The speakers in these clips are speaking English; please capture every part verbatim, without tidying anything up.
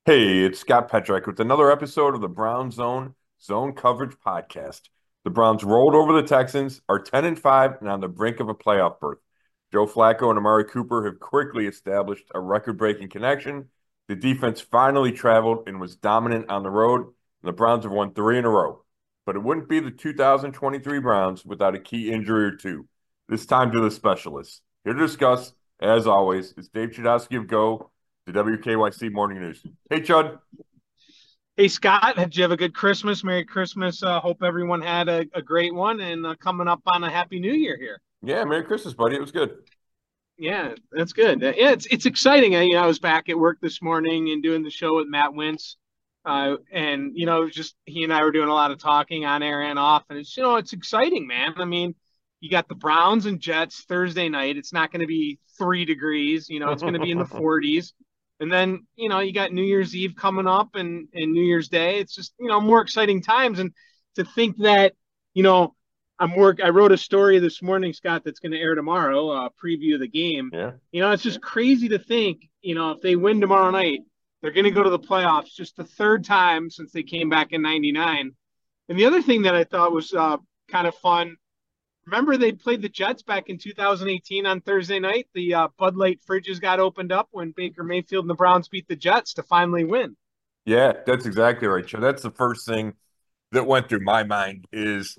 Hey, it's Scott Petrak with another episode of the Brown Zone Zone Coverage Podcast. The Browns rolled over the Texans, are ten and five, and on the brink of a playoff berth. Joe Flacco and Amari Cooper have quickly established a record-breaking connection. The defense finally traveled and was dominant on the road, and the Browns have won three in a row. But it wouldn't be the two thousand twenty-three Browns without a key injury or two. This time to the specialists. Here to discuss, as always, is Dave Chudowski of Go, the W K Y C Morning News. Hey, Chud. Hey Scott, did you have a good Christmas? Merry Christmas. Uh, hope everyone had a, a great one and uh, coming up on a happy new year here. Yeah, Merry Christmas, buddy. It was good. Yeah, that's good. Uh, yeah, it's it's exciting. I, you know, I was back at work this morning and doing the show with Matt Wentz. Uh, and you know, just he and I were doing a lot of talking on air and off, and it's you know, it's exciting, man. I mean, you got the Browns and Jets Thursday night. It's not going to be three degrees, you know, it's going to be in the forties. And then, you know, you got New Year's Eve coming up and, and New Year's Day. It's just, you know, more exciting times. And to think that, you know, I'm work. I wrote a story this morning, Scott, that's going to air tomorrow, uh, preview of the game. Yeah. You know, it's just crazy to think, you know, if they win tomorrow night, they're going to go to the playoffs just the third time since they came back in ninety-nine. And the other thing that I thought was uh, kind of fun, remember they played the Jets back in two thousand eighteen on Thursday night? The uh, Bud Light fridges got opened up when Baker Mayfield and the Browns beat the Jets to finally win. Yeah, that's exactly right, Chud. That's the first thing that went through my mind is,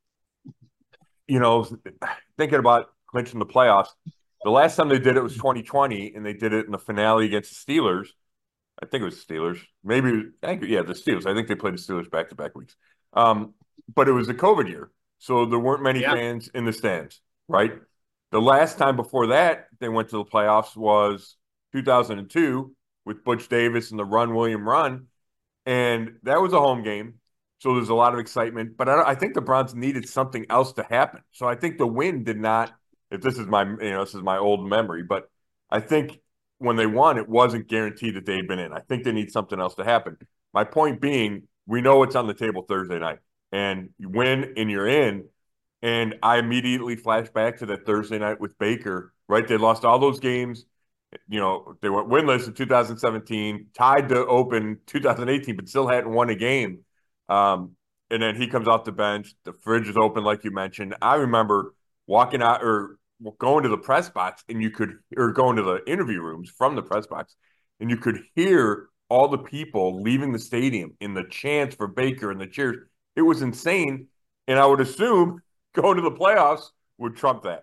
you know, thinking about clinching the playoffs. The last time they did it was twenty twenty, and they did it in the finale against the Steelers. I think it was the Steelers. Maybe, I think, yeah, the Steelers. I think they played the Steelers back to back weeks. Um, but it was the COVID year. So there weren't many Yeah. fans in the stands, right? The last time before that they went to the playoffs was two thousand two with Butch Davis and the Run William Run, and that was a home game. So there's a lot of excitement. But I, I think the Browns needed something else to happen. So I think the win did not. If this is my, you know, this is my old memory, but I think when they won, it wasn't guaranteed that they'd been in. I think they need something else to happen. My point being, we know what's on the table Thursday night, and you win and you're in. And I immediately flashed back to that Thursday night with Baker, right? They lost all those games. You know, they went winless in two thousand seventeen, tied to open two thousand eighteen, but still hadn't won a game. Um, and then he comes off the bench. The fridge is open, like you mentioned. I remember walking out or going to the press box, and you could, or going to the interview rooms from the press box, and you could hear all the people leaving the stadium in the chants for Baker and the cheers. It was insane. And I would assume going to the playoffs would trump that.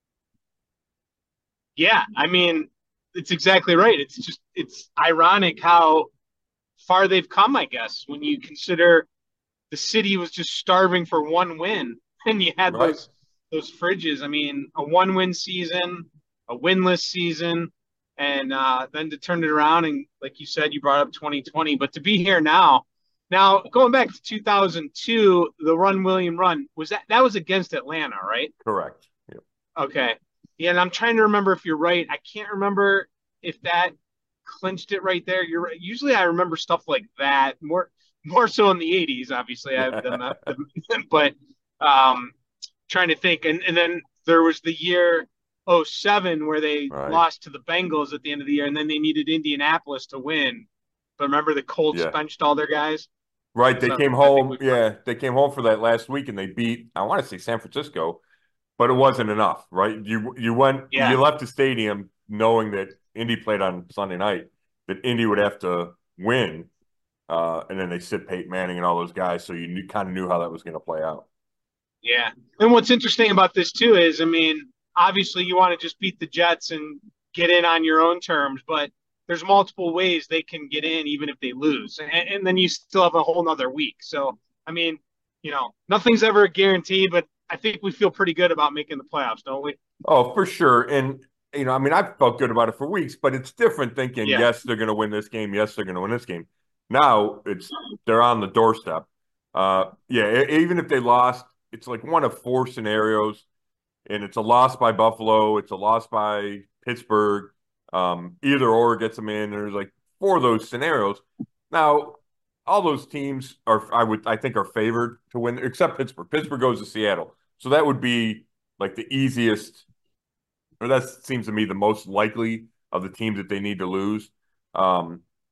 Yeah. I mean, it's exactly right. It's just, it's ironic how far they've come, I guess, when you consider the city was just starving for one win and you had Right. those those fridges. I mean, a one win season, a winless season, and uh, then to turn it around and like you said, you brought up twenty twenty, but to be here now, now going back to two thousand two, the Run William Run was that that was against Atlanta, right? Correct. Yep. Okay, yeah, and I'm trying to remember if you're right. I can't remember if that clinched it right there. You're right. Usually I remember stuff like that more more so in the eighties. Obviously, I've done that, but um, trying to think. And and then there was the year oh seven where they Right. lost to the Bengals at the end of the year, and then they needed Indianapolis to win. But remember, the Colts Yeah. benched all their guys, Right. They so came I think home. we. Yeah. They came home for that last week and they beat, I want to say San Francisco, but it wasn't enough, right? You you went Yeah, you left the stadium knowing that Indy played on Sunday night, that Indy would have to win, uh, and then they sit Peyton Manning and all those guys, so you knew, kind of knew how that was going to play out. yeah. And what's interesting about this too is, I mean, obviously you want to just beat the Jets and get in on your own terms, but there's multiple ways they can get in even if they lose, and, and then you still have a whole nother week. So, I mean, you know, nothing's ever a guarantee, but I think we feel pretty good about making the playoffs, don't we? Oh, for sure. And you know, I mean, I've felt good about it for weeks, but it's different thinking, Yeah, yes, they're going to win this game. Yes, they're going to win this game. Now it's they're on the doorstep. Uh, yeah, e- even if they lost, it's like one of four scenarios, and it's a loss by Buffalo, it's a loss by Pittsburgh. Um, either or gets them in. There's like four of those scenarios. Now, all those teams are, I would, I think, are favored to win, except Pittsburgh. Pittsburgh goes to Seattle, so that would be like the easiest, or that seems to me the most likely of the teams that they need to lose. Um,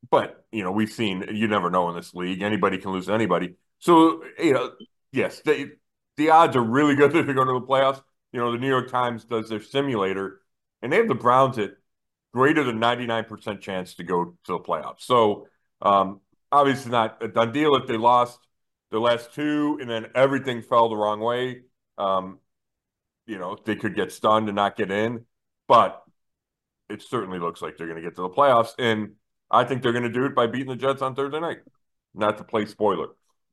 but you know, we've seen you never know in this league. Anybody can lose to anybody. So, you know, yes, they, the odds are really good that they're going to the playoffs. You know, the New York Times does their simulator, and they have the Browns at greater than ninety-nine percent chance to go to the playoffs. So, um, obviously not a done deal if they lost the last two and then everything fell the wrong way. Um, you know, they could get stunned and not get in, but it certainly looks like they're going to get to the playoffs. And I think they're going to do it by beating the Jets on Thursday night. Not to play spoiler.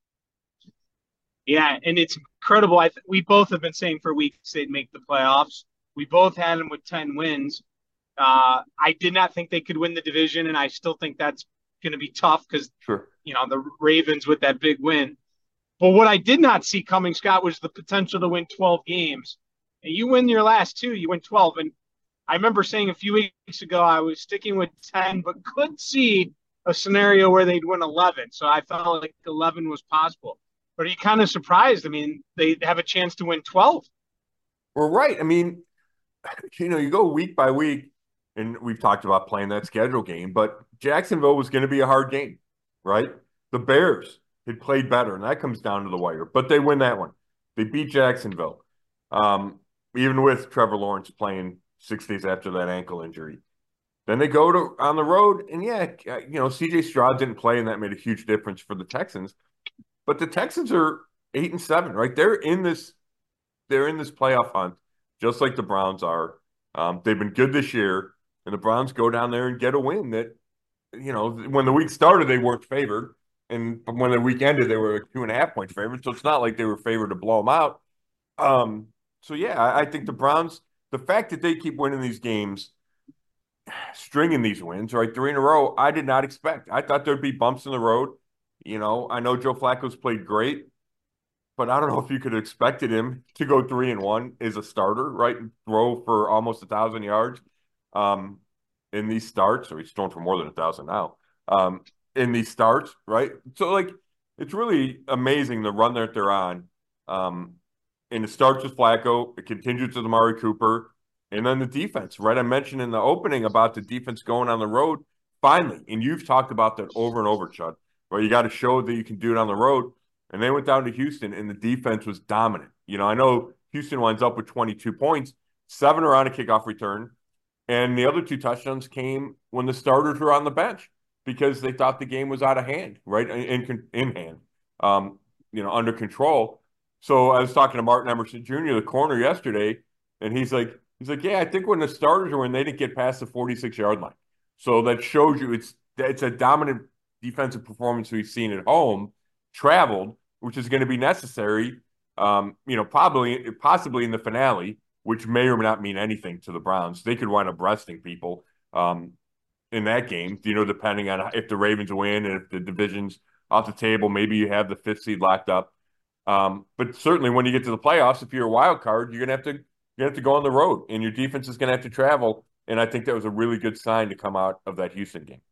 Yeah, and it's incredible. I th- we both have been saying for weeks they'd make the playoffs. We both had them with ten wins. Uh, I did not think they could win the division, and I still think that's going to be tough because Sure. you know the Ravens with that big win. But what I did not see coming, Scott, was the potential to win twelve games. And you win your last two, you win twelve. And I remember saying a few weeks ago I was sticking with ten, but could see a scenario where they'd win eleven. So I felt like eleven was possible. But are you kind of surprised? I mean, they have a chance to win twelve. We're right. I mean, you know, you go week by week, and we've talked about playing that schedule game, but Jacksonville was going to be a hard game, right? The Bears had played better, and that comes down to the wire, but they win that one. They beat Jacksonville, um, even with Trevor Lawrence playing six days after that ankle injury. Then they go to on the road, and yeah, you know, C J Stroud didn't play, and that made a huge difference for the Texans. But the Texans are eight and seven, right? They're in this they're in this playoff hunt, just like the Browns are. Um, they've been good this year, and the Browns go down there and get a win that, you know, when the week started, they weren't favored. And when the week ended, they were a two and a half point favorite. So it's not like they were favored to blow them out. Um, so, yeah, I, I think the Browns, the fact that they keep winning these games, stringing these wins, right, three in a row, I did not expect. I thought there'd be bumps in the road. You know, I know Joe Flacco's played great, but I don't know if you could have expected him to go three and one as a starter, right? And throw for almost a thousand yards um, in these starts, or he's thrown for more than a thousand now um, in these starts, right? So, like, it's really amazing the run that they're on. Um, and it starts with Flacco, it continues with Amari Cooper, and then the defense, right? I mentioned in the opening about the defense going on the road finally, and you've talked about that over and over, Chud, right? You got to show that you can do it on the road. And they went down to Houston, and the defense was dominant. You know, I know Houston winds up with twenty-two points, seven are on a kickoff return, and the other two touchdowns came when the starters were on the bench because they thought the game was out of hand, right? In in hand, um, you know, under control. So I was talking to Martin Emerson Junior, the corner, yesterday, and he's like, he's like, yeah, I think when the starters were in, they didn't get past the forty-six yard line. So that shows you it's it's a dominant defensive performance we've seen at home, traveled, which is going to be necessary. Um, you know, probably possibly in the finale, which may or may not mean anything to the Browns. They could wind up resting people um, in that game, you know, depending on if the Ravens win and if the division's off the table, maybe you have the fifth seed locked up. Um, but certainly when you get to the playoffs, if you're a wild card, you're gonna have to you have to go on the road and your defense is gonna have to travel. And I think that was a really good sign to come out of that Houston game.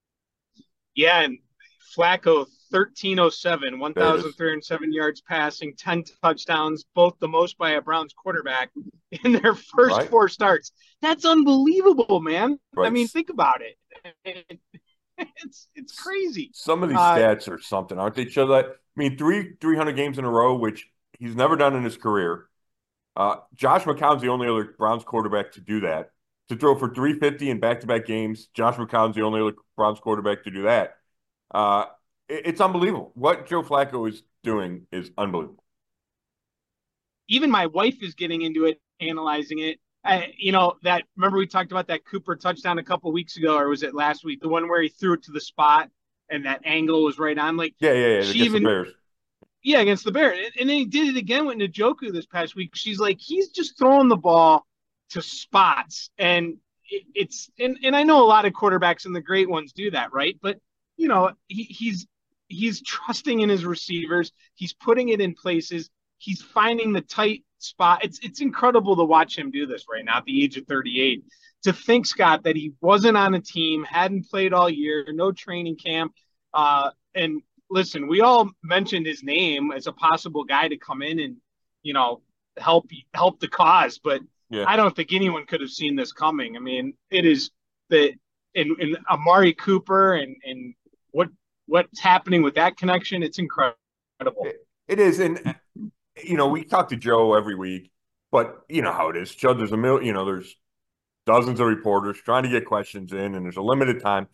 Yeah, and Flacco, thirteen oh seven, There it is. one thousand three hundred seven yards passing, ten touchdowns, both the most by a Browns quarterback in their first Right? four starts. That's unbelievable, man. I Right. mean, think about it. It's it's crazy. Some of these Uh, stats are something, aren't they? Show that. I mean, three three hundred games in a row, which he's never done in his career. Uh, Josh McCown's the only other Browns quarterback to do that. To throw for three fifty in back to back games, Josh McCown's the only other Browns quarterback to do that. Uh, it, it's unbelievable. What Joe Flacco is doing is unbelievable. Even my wife is getting into it, analyzing it. I, you know that. Remember we talked about that Cooper touchdown a couple weeks ago, or was it last week? The one where he threw it to the spot and that angle was right on. Like Yeah, yeah, yeah. she Against the even Bears. Yeah, against the Bears. And then he did it again with Njoku this past week. She's like, he's just throwing the ball to spots. And it, it's and, and I know a lot of quarterbacks and the great ones do that, right? But you know, he, he's he's trusting in his receivers. He's putting it in places. He's finding the tight spot. It's it's incredible to watch him do this right now at the age of thirty-eight. To think, Scott, that he wasn't on a team, hadn't played all year, no training camp, uh, and listen, we all mentioned his name as a possible guy to come in and, you know, help help the cause, but Yeah. I don't think anyone could have seen this coming. I mean, it is the and, and Amari Cooper and and what what's happening with that connection, it's incredible. It, it is, and you know, we talk to Joe every week, but you know how it is. Joe, there's a mil, you know, there's dozens of reporters trying to get questions in, and there's a limited time.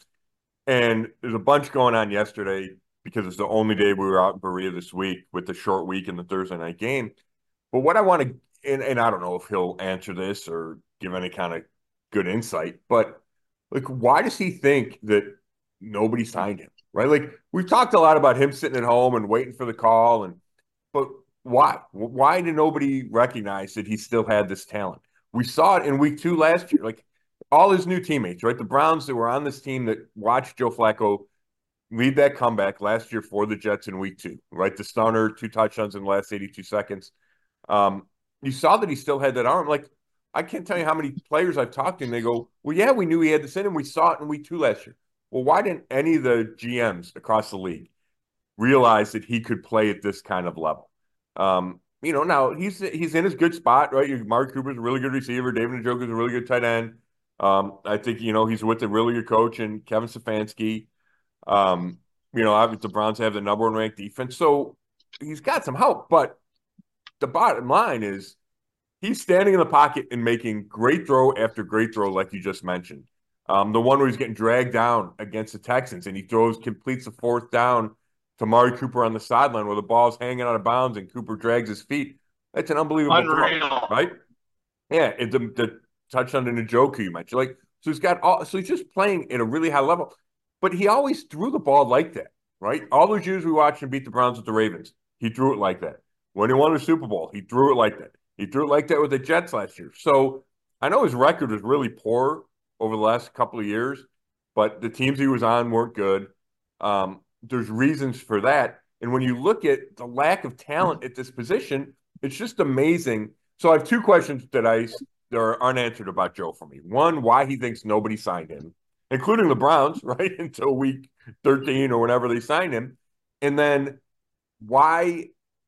And there's a bunch going on yesterday because it's the only day we were out in Berea this week with the short week and the Thursday night game. But what I want to, and, and I don't know if he'll answer this or give any kind of good insight, but like, why does he think that nobody signed him? Right? Like, we've talked a lot about him sitting at home and waiting for the call, and but why? Why did nobody recognize that he still had this talent? We saw it in week two last year. Like, all his new teammates, right? The Browns that were on this team that watched Joe Flacco lead that comeback last year for the Jets in week two, right? The stunner, two touchdowns in the last eighty-two seconds. Um, you saw that he still had that arm. Like, I can't tell you how many players I've talked to, and they go, well, yeah, we knew he had this in him. We saw it in week two last year. Well, why didn't any of the G Ms across the league realize that he could play at this kind of level? Um, you know, now he's he's in his good spot, right? Mark Cooper's a really good receiver. David Njoku's a really good tight end. Um, I think, you know, he's with a really good coach and Kevin Stefanski. Um, you know, obviously the Browns have the number one ranked defense, so he's got some help. But the bottom line is he's standing in the pocket and making great throw after great throw, like you just mentioned. Um, the one where he's getting dragged down against the Texans and he throws, completes the fourth down to Mari Cooper on the sideline where the ball's hanging out of bounds and Cooper drags his feet. That's an unbelievable Unreal. throw, right? Yeah, it, the, the touchdown to Njoku you mentioned. Like, so he's got all, so he's just playing at a really high level. But he always threw the ball like that, right? All those years we watched him beat the Browns with the Ravens, he threw it like that. When he won the Super Bowl, he threw it like that. He threw it like that with the Jets last year. So I know his record was really poor over the last couple of years, but the teams he was on weren't good. Um, there's reasons for that. And when you look at the lack of talent at this position, it's just amazing. So I have two questions that I that are unanswered about Joe for me. One, why he thinks nobody signed him, including the Browns, right, until week thirteen or whenever they signed him. And then why,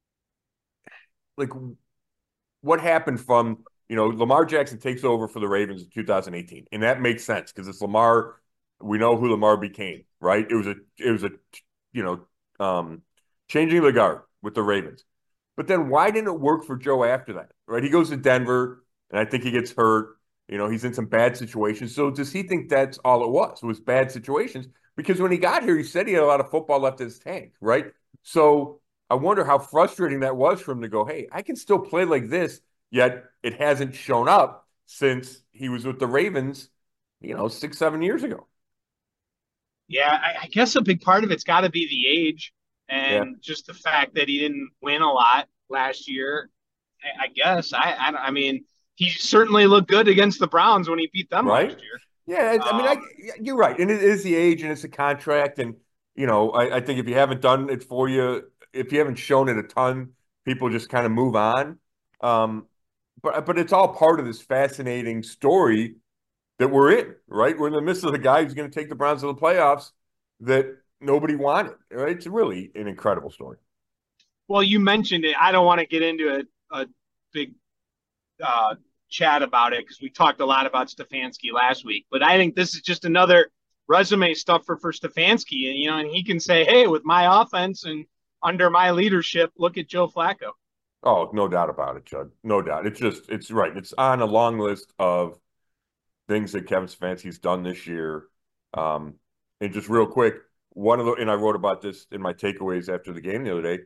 like, what happened from, you know, Lamar Jackson takes over for the Ravens in two thousand eighteen. And that makes sense because it's Lamar. We know who Lamar became, right? It was a, it was a, you know, um, changing the guard with the Ravens. But then why didn't it work for Joe after that, right? He goes to Denver, and I think he gets hurt. You know, he's in some bad situations. So does he think that's all it was? It was bad situations? Because when he got here, he said he had a lot of football left in his tank, right? So I wonder how frustrating that was for him to go, hey, I can still play like this, yet it hasn't shown up since he was with the Ravens, you know, six, seven years ago. Yeah, I, I guess a big part of it's got to be the age Yeah. and just the fact that he didn't win a lot last year. I, I guess I, I I mean he certainly looked good against the Browns when he beat them Right? last year. Yeah, I mean, I, Um, you're right, and it is the age, and it's a contract, and you know, I, I think if you haven't done it for you, if you haven't shown it a ton, people just kind of move on. Um, but but it's all part of this fascinating story that we're in, right? We're in the midst of the guy who's going to take the Browns to the playoffs that nobody wanted. Right? It's really an incredible story. well, you mentioned it. I don't want to get into a, a big uh, chat about it because we talked a lot about Stefanski last week. But I think this is just another resume stuffer for Stefanski, and you know, and he can say, "Hey, with my offense and under my leadership, look at Joe Flacco." Oh, no doubt about it, Judd. No doubt. It's just, it's right. It's on a long list of things that Kevin Stefanski's done this year. Um, and just real quick, one of the, and I wrote about this in my takeaways after the game the other day.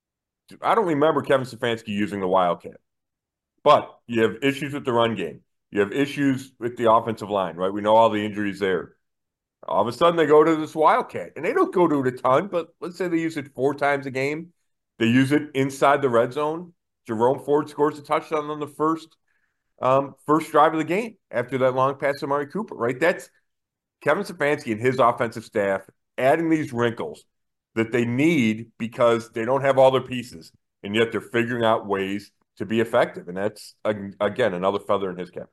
I don't remember Kevin Stefanski using the Wildcat, but you have issues with the run game. You have issues with the offensive line, right? We know all the injuries there. All of a sudden, they go to this Wildcat, and they don't go to it a ton, but let's say they use it four times a game. They use it inside the red zone. Jerome Ford scores a touchdown on the first um, first drive of the game after that long pass to Amari Cooper, right? That's Kevin Stefanski and his offensive staff adding these wrinkles that they need because they don't have all their pieces, and yet they're figuring out ways to be effective. And that's, again, another feather in his cap.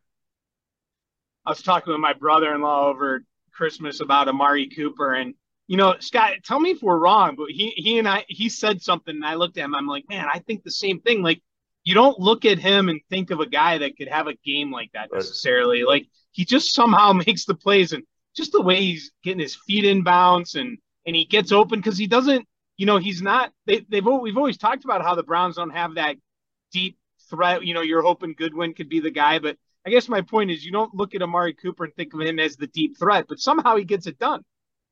I was talking with my brother-in-law over Christmas about Amari Cooper, and you know, Scott, tell me if we're wrong, but he he and I he said something, and I looked at him. I'm like, man, I think the same thing. Like, you don't look at him and think of a guy that could have a game like that Right. necessarily. Like, he just somehow makes the plays, and just the way he's getting his feet in bounce and and he gets open because he doesn't, you know, he's not. They, they've we've always talked about how the Browns don't have that deep threat. You know, you're hoping Goodwin could be the guy, but I guess my point is you don't look at Amari Cooper and think of him as the deep threat, but somehow he gets it done.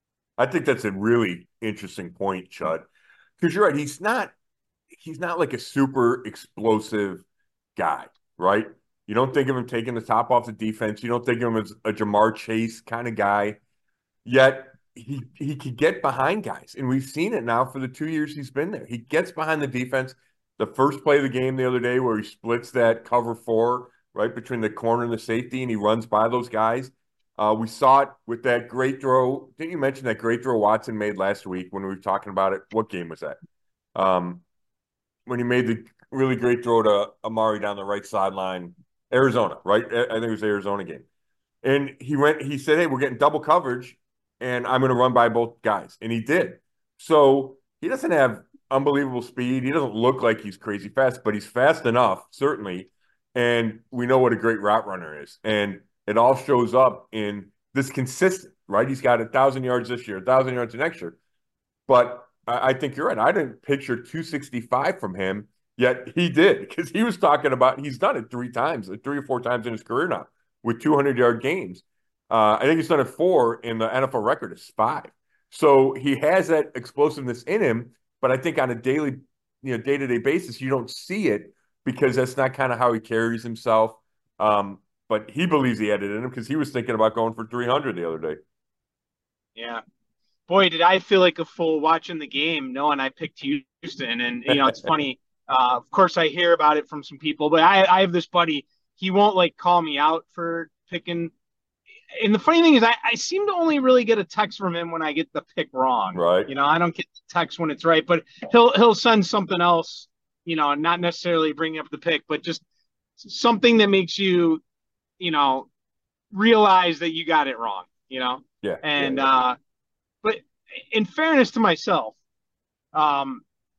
I think that's a really interesting point, Chud, because you're right. He's not he's not like a super explosive guy, right? You don't think of him taking the top off the defense. You don't think of him as a Ja'Marr Chase kind of guy. Yet he he could get behind guys, and we've seen it now for the two years he's been there. He gets behind the defense. The first play of the game the other day, where he splits that cover four right between the corner and the safety, and he runs by those guys. Uh, we saw it with that great throw. Didn't you mention that great throw Watson made last week when we were talking about it? What game was that? Um, when he made the really great throw to Amari down the right sideline, Arizona, right? I think it was the Arizona game. And he went, he said, hey, we're getting double coverage, and I'm going to run by both guys. And he did. So he doesn't have unbelievable speed. He doesn't look like he's crazy fast, but he's fast enough, certainly. And we know what a great route runner is. And it all shows up in this consistent, right? He's got a thousand yards this year, a thousand yards next year. But I, I think you're right. I didn't picture two sixty-five from him, yet he did, because he was talking about he's done it three times, three or four times in his career now with two hundred yard games. Uh, I think he's done it four, and the N F L record is five. So he has that explosiveness in him, but I think on a daily, you know, day to day basis, you don't see it because that's not kind of how he carries himself. Um, but he believes he had it in him because he was thinking about going for three hundred the other day. Yeah. Boy, did I feel like a fool watching the game, knowing I picked Houston. And, you know, it's funny. Uh, of course, I hear about it from some people, but I, I have this buddy. He won't like call me out for picking. And the funny thing is, I, I seem to only really get a text from him when I get the pick wrong. Right. You know, I don't get the text when it's right, but he'll he'll send something else. You know, not necessarily bring up the pick, but just something that makes you, you know, realize that you got it wrong. You know, Yeah. and yeah, yeah. uh, but in fairness to myself, um,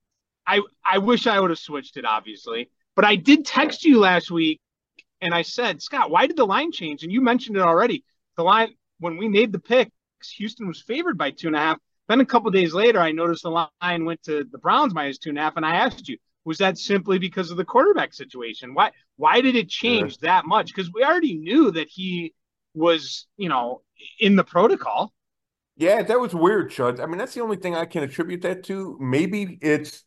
I I wish I would have switched it, obviously. But I did text you last week, and I said, Scott, why did the line change? And you mentioned it already. The line when we made the picks, Houston was favored by two and a half. Then a couple days later, I noticed the line went to the Browns minus two and a half, and I asked you, was that simply because of the quarterback situation? Why why did it change Yeah. that much? Because we already knew that he was, you know, in the protocol. Yeah, that was weird, Chud. I mean, that's the only thing I can attribute that to. Maybe it's,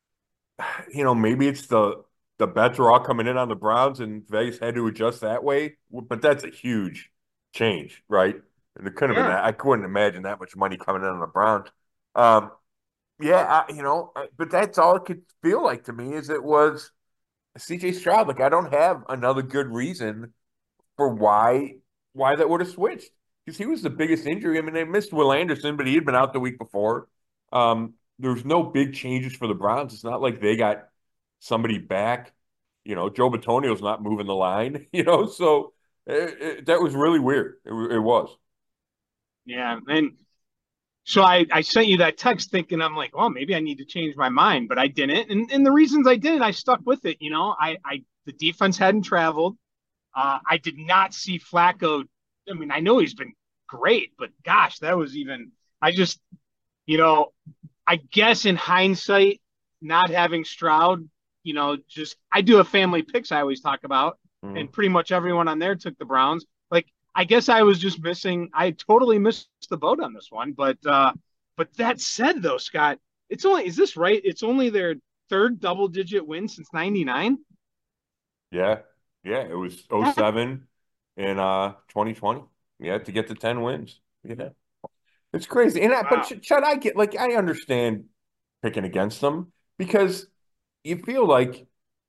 you know, maybe it's the the bets are all coming in on the Browns and Vegas had to adjust that way. But that's a huge change, right? And it couldn't have been Yeah. that. I couldn't imagine that much money coming in on the Browns. Um, yeah, I, you know, but that's all it could feel like to me is it was C J Stroud. Like I don't have another good reason for why why that would have switched because he was the biggest injury. I mean, they missed Will Anderson, but he had been out the week before. Um, there was no big changes for the Browns. It's not like they got somebody back. You know, Joe Batonio's not moving the line. You know, so it, it, that was really weird. It, it was. Yeah. And so I, I sent you that text thinking I'm like, oh, maybe I need to change my mind, but I didn't. And and the reasons I didn't, I stuck with it. You know, I, I the defense hadn't traveled. Uh, I did not see Flacco. I mean, I know he's been great, but gosh, that was even. I just, you know, I guess in hindsight, not having Stroud, you know, just I do a family picks I always talk about, Mhm. and pretty much everyone on there took the Browns. Like I guess I was just missing. I totally missed the boat on this one, but uh, but that said, though, Scott, it's only is this right? It's only their third double digit win since ninety-nine. Yeah, yeah. It was oh seven in uh twenty twenty. Yeah, to get to ten wins. Yeah. It's crazy. And I, but Wow. Ch- Chad, I get like I understand picking against them because you feel like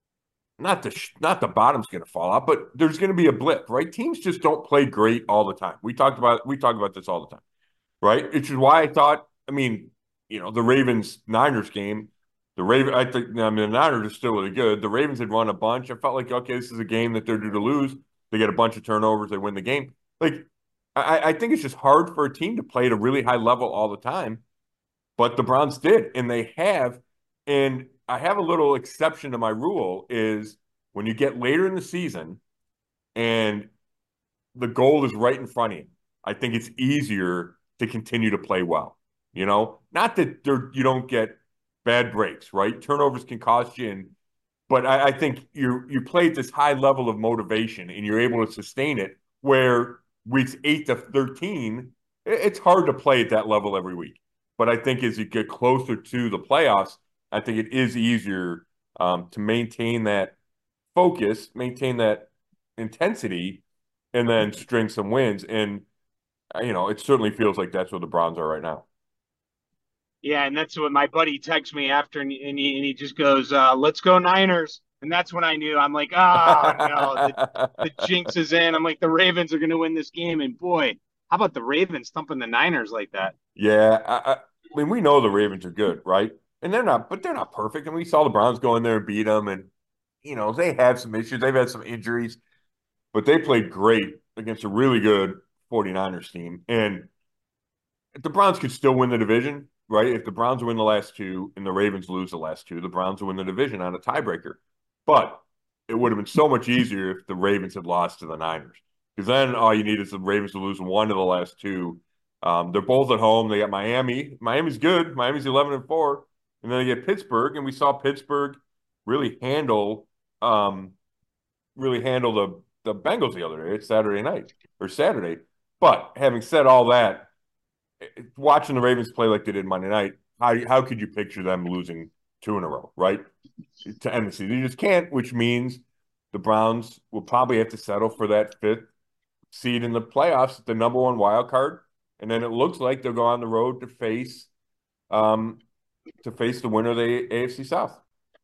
not the sh- not the bottom's going to fall out, but there's going to be a blip, right? Teams just don't play great all the time. We talked about we talk about this all the time, right? Which is why I thought, I mean, you know, the Ravens Niners game, the Raven, I think, I mean, the Niners are still really good. The Ravens had run a bunch. I felt like, okay, this is a game that they're due to lose. They get a bunch of turnovers, they win the game. Like, I, I think it's just hard for a team to play at a really high level all the time. But the Browns did, and they have. And I have a little exception to my rule is when you get later in the season and the goal is right in front of you. I think it's easier to continue to play well. You know, not that there, you don't get bad breaks, right? Turnovers can cost you, and but I, I think you you play at this high level of motivation and you're able to sustain it. Where weeks eight to thirteen, it's hard to play at that level every week. But I think as you get closer to the playoffs, I think it is easier um, to maintain that focus, maintain that intensity, and then string some wins. And uh, you know, it certainly feels like that's where the Browns are right now. Yeah, and that's what my buddy texts me after, and, and, he, and he just goes, uh, "Let's go Niners." And that's when I knew. I'm like, "Oh no, the the jinx is in." I'm like, "The Ravens are going to win this game." And boy, how about the Ravens thumping the Niners like that? Yeah, I, I, I mean, we know the Ravens are good, right? And they're not, but they're not perfect. And we saw the Browns go in there and beat them, and you know they have some issues. They've had some injuries, but they played great against a really good 49ers team. And the Browns could still win the division, right? If the Browns win the last two and the Ravens lose the last two, the Browns will win the division on a tiebreaker. But it would have been so much easier if the Ravens had lost to the Niners. Because then all you need is the Ravens to lose one of the last two. Um, they're both at home. They got Miami. Miami's good. Miami's eleven and four. And then they get Pittsburgh, and we saw Pittsburgh really handle um, really handle the the Bengals the other day. It's Saturday night or Saturday. But having said all that, watching the Ravens play like they did Monday night, how how could you picture them losing two in a row, right? To end the season, you just can't. Which means the Browns will probably have to settle for that fifth seed in the playoffs, the number one wild card, and then it looks like they'll go on the road to face um to face the winner of the A F C South.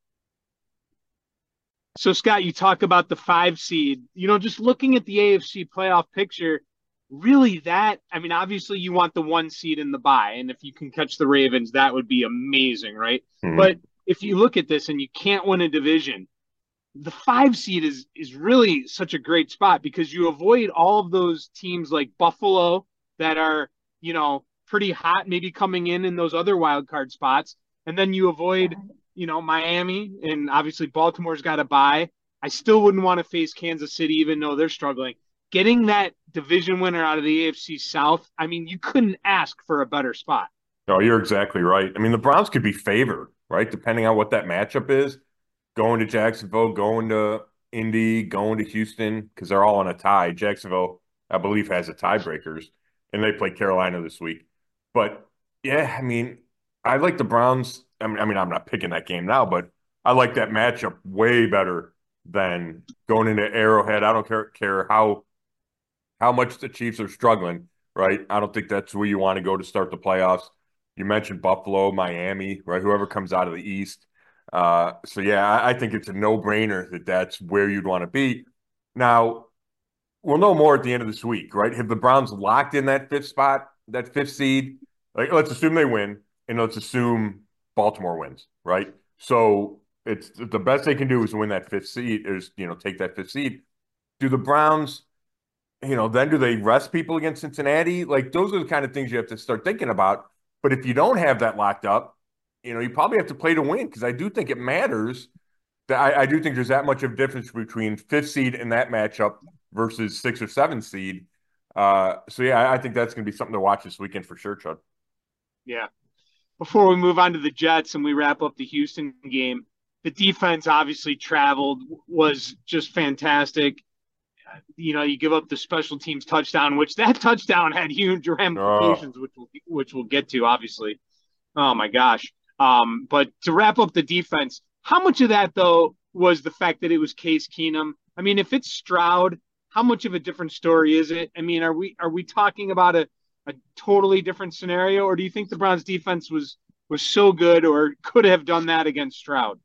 So, Scott, you talk about the five seed. You know, just looking at the A F C playoff picture, really that, I mean, obviously you want the one seed in the bye. And if you can catch the Ravens, that would be amazing, right? Hmm. But if you look at this and you can't win a division, the five seed is is really such a great spot because you avoid all of those teams like Buffalo that are, you know, pretty hot, maybe coming in in those other wild card spots, and then you avoid, you know, Miami, and obviously Baltimore's got a bye. I still wouldn't want to face Kansas City, even though they're struggling. Getting that division winner out of the A F C South, I mean, you couldn't ask for a better spot. No, you're exactly right. I mean, the Browns could be favored, right? Depending on what that matchup is. Going to Jacksonville, going to Indy, going to Houston, because they're all on a tie. Jacksonville, I believe, has a tiebreakers, and they play Carolina this week. But yeah, I mean, I like the Browns. I mean, I mean, I'm not picking that game now, but I like that matchup way better than going into Arrowhead. I don't care care how how much the Chiefs are struggling, right? I don't think that's where you want to go to start the playoffs. You mentioned Buffalo, Miami, right? Whoever comes out of the East. Uh, so yeah, I, I think it's a no-brainer that that's where you'd want to be. Now, we'll know more at the end of this week, right? Have the Browns locked in that fifth spot, that fifth seed? Like, let's assume they win, and let's assume Baltimore wins, right? So it's the best they can do is win that fifth seed, is you know take that fifth seed. Do the Browns? You know, then do they rest people against Cincinnati? Like those are the kind of things you have to start thinking about. But if you don't have that locked up, you know, you probably have to play to win because I do think it matters. That I, I do think there's that much of a difference between fifth seed in that matchup versus six or seven seed. Uh, so yeah, I, I think that's going to be something to watch this weekend for sure, Chud. Yeah. Before we move on to the Jets and we wrap up the Houston game, the defense obviously traveled, was just fantastic. You know, you give up the special teams touchdown, which that touchdown had huge Oh, ramifications, which we'll, which we'll get to, obviously. Oh my gosh. Um, but to wrap up the defense, how much of that though was the fact that it was Case Keenum? I mean, if it's Stroud, how much of a different story is it? I mean, are we are we talking about a, a totally different scenario, or do you think the Browns defense was was so good or could have done that against Stroud?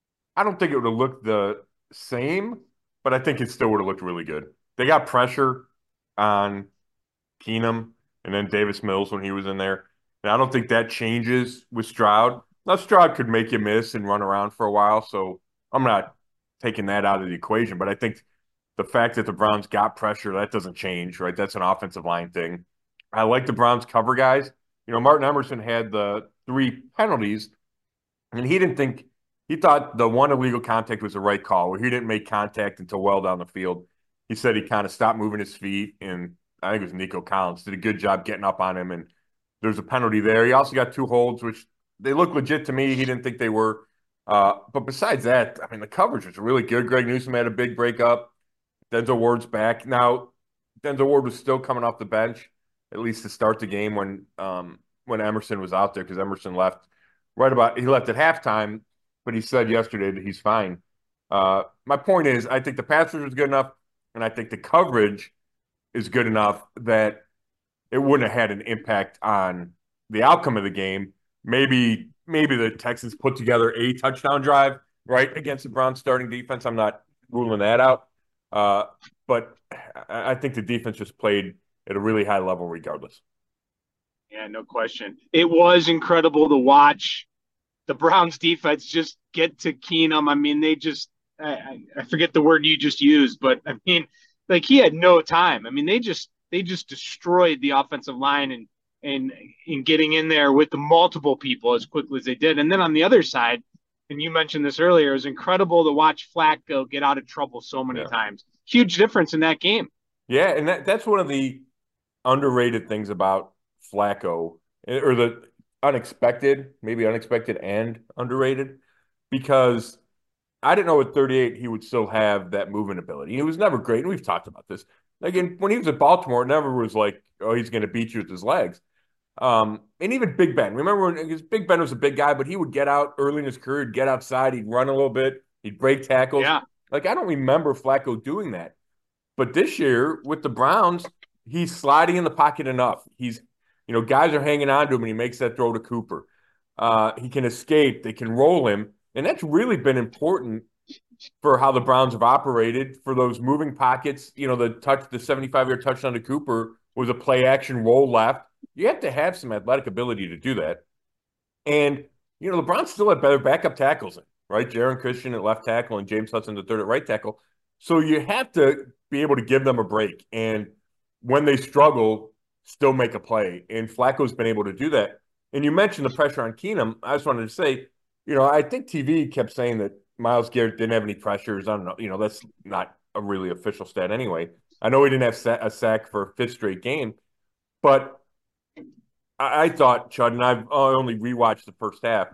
I don't think it would have looked the same, but I think it still would have looked really good. They got pressure on Keenum and then Davis Mills when he was in there. And I don't think that changes with Stroud. Now, Stroud could make you miss and run around for a while, so I'm not taking that out of the equation. But I think the fact that the Browns got pressure, that doesn't change, right? That's an offensive line thing. I like the Browns cover guys. You know, Martin Emerson had the three penalties, and he didn't think he thought the one illegal contact was the right call, where he didn't make contact until well down the field. He said he kind of stopped moving his feet and I think it was Nico Collins, did a good job getting up on him, and there's a penalty there. He also got two holds, which they look legit to me. He didn't think they were. Uh, but besides that, I mean, the coverage was really good. Greg Newsome had a big breakup. Denzel Ward's back. Now, Denzel Ward was still coming off the bench, at least to start the game when um, when Emerson was out there, because Emerson left right about he left at halftime, but he said yesterday that he's fine. Uh, my point is, I think the pass rush was good enough, and I think the coverage is good enough that it wouldn't have had an impact on the outcome of the game. Maybe maybe the Texans put together a touchdown drive right against the Browns starting defense. I'm not ruling that out, uh, but I think the defense just played at a really high level regardless. Yeah, no question. It was incredible to watch the Browns defense just get to Keenum. I mean, they just I, I forget the word you just used, but I mean, like he had no time. I mean, they just they just destroyed the offensive line and and in getting in there with the multiple people as quickly as they did. And then on the other side, and you mentioned this earlier, it was incredible to watch Flacco get out of trouble so many Yeah. times. Huge difference in that game. Yeah, and that, that's one of the underrated things about Flacco, or the unexpected, maybe unexpected and underrated, because I didn't know at thirty-eight he would still have that movement ability. He was never great, and we've talked about this. Again, when he was at Baltimore, it never was like, oh, he's going to beat you with his legs. Um, and even Big Ben. Remember when because Big Ben was a big guy, but he would get out early in his career, he'd get outside, he'd run a little bit, he'd break tackles. Yeah. Like I don't remember Flacco doing that. But this year with the Browns, he's sliding in the pocket enough. He's, you know, guys are hanging on to him and he makes that throw to Cooper. Uh, he can escape, they can roll him. And that's really been important for how the Browns have operated for those moving pockets. You know, the touch, the seventy-five yard touchdown to Cooper was a play action roll left. You have to have some athletic ability to do that. And, you know, the Browns still have better backup tackles in, right? Jaron Christian at left tackle and James Hudson the third at right tackle. So you have to be able to give them a break. And when they struggle, still make a play. And Flacco's been able to do that. And you mentioned the pressure on Keenum. I just wanted to say, you know, I think T V kept saying that Myles Garrett didn't have any pressures. I don't know. You know, that's not a really official stat anyway. I know he didn't have a sack for a fifth straight game, but I, I thought, Chud, and I've only rewatched the first half,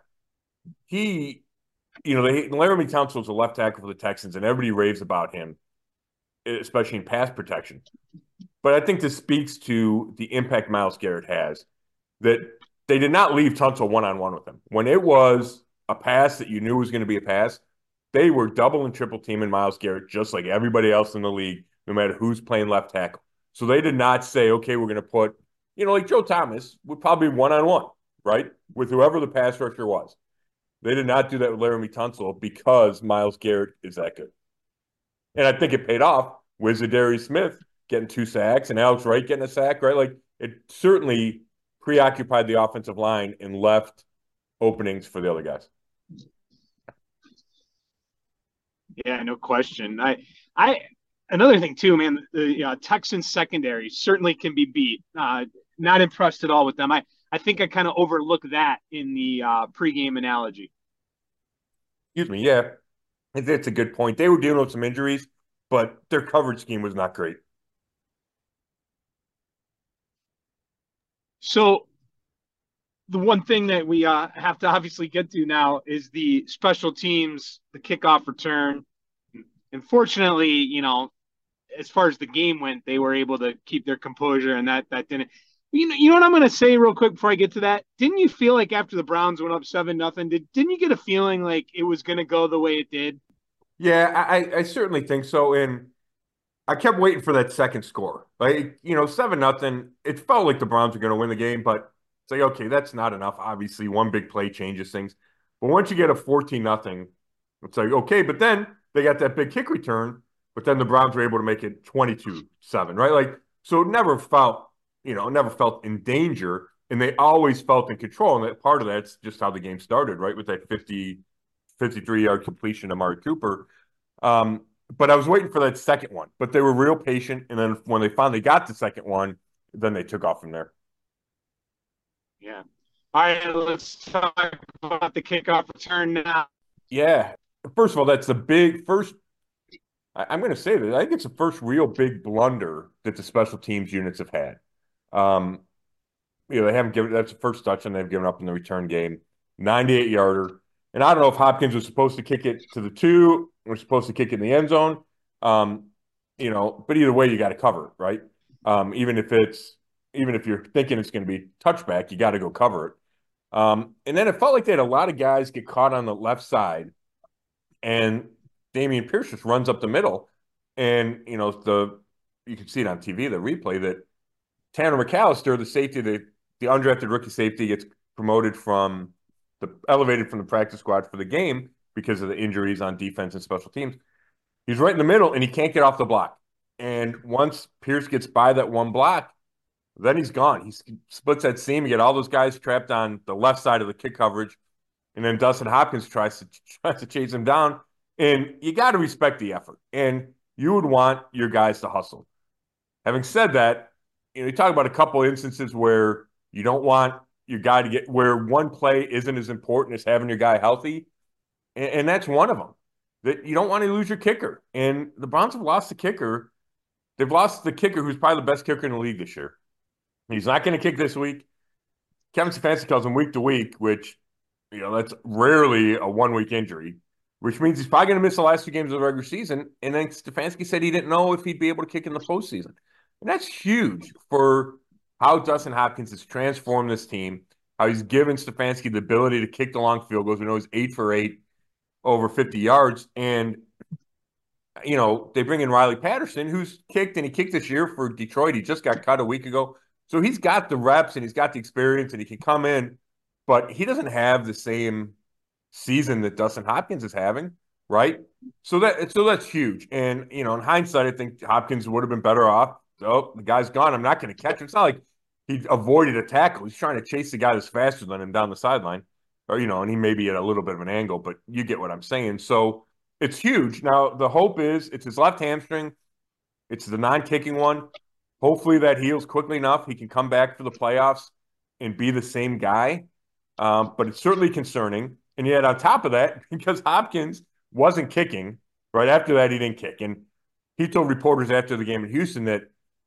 he, you know, they, Laramie Tunsil was a left tackle for the Texans, and everybody raves about him, especially in pass protection. But I think this speaks to the impact Myles Garrett has, that they did not leave Tunsil one-on-one with him. When it was a pass that you knew was going to be a pass, they were double and triple teaming Myles Garrett just like everybody else in the league, no matter who's playing left tackle. So they did not say, okay, we're going to put, you know, like Joe Thomas would probably one-on-one, right, with whoever the pass rusher was. They did not do that with Laramie Tunsil because Myles Garrett is that good. And I think it paid off with Zadarius Smith getting two sacks and Alex Wright getting a sack, right? Like it certainly preoccupied the offensive line and left openings for the other guys. Yeah, no question. I, I, another thing too, man. The uh, Texans secondary certainly can be beat. Uh, not impressed at all with them. I, I think I kind of overlook that in the uh, pregame analogy. Excuse me. Yeah, that's a good point. They were dealing with some injuries, but their coverage scheme was not great. So the one thing that we uh, have to obviously get to now is the special teams, the kickoff return. Unfortunately, you know, as far as the game went, they were able to keep their composure, and that that didn't. You know, you know what I'm going to say real quick before I get to that. Didn't you feel like after the Browns went up seven nothing, did didn't you get a feeling like it was going to go the way it did? Yeah, I, I certainly think so. And I kept waiting for that second score. Like, you know, seven nothing. It felt like the Browns were going to win the game, but it's like, okay, that's not enough. Obviously, one big play changes things. But once you get a fourteen nothing, it's like, okay, but then they got that big kick return, but then the Browns were able to make it twenty-two seven, right? Like, so it never felt, you know, never felt in danger, and they always felt in control. And that part of that's just how the game started, right? With that fifty, fifty-three yard completion to Amari Cooper. Um, but I was waiting for that second one, but they were real patient. And then when they finally got the second one, then they took off from there. Yeah. All right, let's talk about the kickoff return now. Yeah. First of all, that's the big first I, I'm going to say that I think it's the first real big blunder that the special teams units have had. Um, you know, they haven't given that's the first touchdown they've given up in the return game, ninety-eight yarder. And I don't know if Hopkins was supposed to kick it to the two or supposed to kick it in the end zone. Um, you know, but either way, you got to cover it, right? Um, even if it's even if you're thinking it's going to be touchback, you got to go cover it. Um, and then it felt like they had a lot of guys get caught on the left side, and Damian Pierce just runs up the middle, and you know the you can see it on T V the replay that Tanner McAllister, the safety, the the undrafted rookie safety, gets promoted from the elevated from the practice squad for the game because of the injuries on defense and special teams. He's right in the middle and he can't get off the block. And once Pierce gets by that one block, then he's gone. He splits that seam. You get all those guys trapped on the left side of the kick coverage, and then Dustin Hopkins tries to tries to chase him down. And you got to respect the effort. And you would want your guys to hustle. Having said that, you know, you talk about a couple of instances where you don't want your guy to get where one play isn't as important as having your guy healthy, and, and that's one of them. That you don't want to lose your kicker, and the Browns have lost the kicker. They've lost the kicker who's probably the best kicker in the league this year. He's not going to kick this week. Kevin Stefanski calls him week to week, which you know that's rarely a one week injury, which means he's probably going to miss the last two games of the regular season. And then Stefanski said he didn't know if he'd be able to kick in the postseason. And that's huge for how Dustin Hopkins has transformed this team, how he's given Stefanski the ability to kick the long field goals. We know he's eight for eight, over fifty yards. And, you know, they bring in Riley Patterson, who's kicked, and he kicked this year for Detroit. He just got cut a week ago. So he's got the reps and he's got the experience and he can come in, but he doesn't have the same season that Dustin Hopkins is having, right? So that so that's huge. And you know, in hindsight, I think Hopkins would have been better off. Oh, the guy's gone. I'm not going to catch him. It's not like he avoided a tackle. He's trying to chase the guy that's faster than him down the sideline, or you know, and he may be at a little bit of an angle, but you get what I'm saying. So it's huge. Now the hope is it's his left hamstring. It's the non-kicking one. Hopefully that heals quickly enough. He can come back for the playoffs and be the same guy. Um, but it's certainly concerning. And yet, on top of that, because Hopkins wasn't kicking, right after that, he didn't kick. And he told reporters after the game in Houston that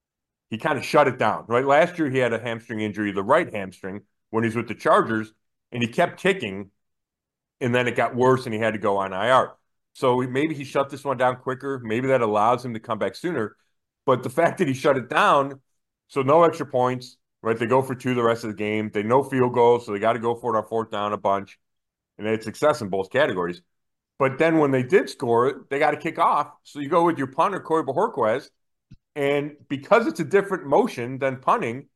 he kind of shut it down, right? Last year, he had a hamstring injury, the right hamstring, when he's with the Chargers, and he kept kicking. And then it got worse, and he had to go on I R. So maybe he shut this one down quicker. Maybe that allows him to come back sooner. But the fact that he shut it down, so no extra points, right? They go for two the rest of the game. They no field goals, so they got to go for it on fourth down a bunch. And they had success in both categories. But then when they did score it, they got to kick off. So you go with your punter, Corey Bojorquez, and because it's a different motion than punting,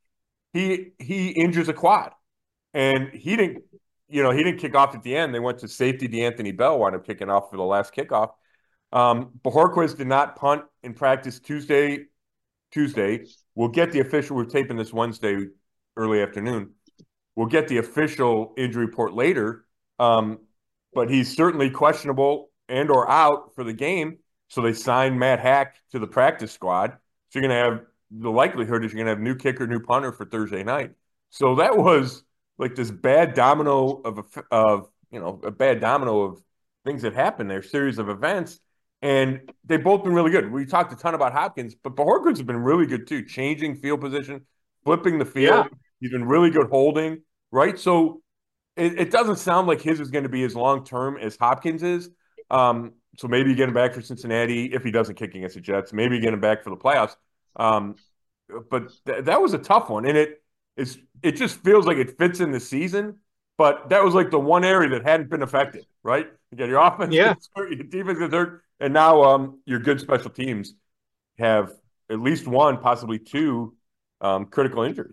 he he injures a quad. And he didn't, you know, he didn't kick off at the end. They went to safety. DeAnthony Bell wound up kicking off for the last kickoff. Um, Bojorquez did not punt in practice Tuesday. Tuesday. We'll get the official. We're taping this Wednesday early afternoon. We'll get the official injury report later. Um, but he's certainly questionable and or out for the game. So they signed Matt Hack to the practice squad. So you're going to have the likelihood is you're going to have new kicker, new punter for Thursday night. So that was like this bad domino of of you know a bad domino of things that happened there, series of events, and they've both been really good. We talked a ton about Hopkins, but Bojorquez has been really good too, changing field position, flipping the field. Yeah. He's been really good holding, right? So it, it doesn't sound like his is going to be as long term as Hopkins is. Um, so maybe you get him back for Cincinnati if he doesn't kick against the Jets. Maybe you get him back for the playoffs. Um, but th- that was a tough one, and it is it just feels like it fits in the season. But that was like the one area that hadn't been affected, right? You got your offense, yeah. gets hurt, your defense gets hurt, and now um, your good special teams have at least one, possibly two um, critical injuries.